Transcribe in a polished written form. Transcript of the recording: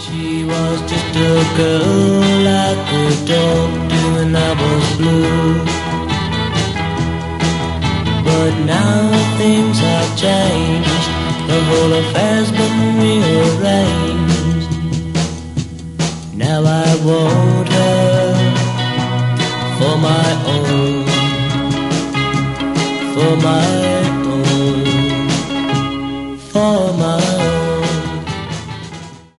She was just a girl I could talk to and I was blue. But now things have changed, the whole affair's been rearranged. Now I want her for my own, for my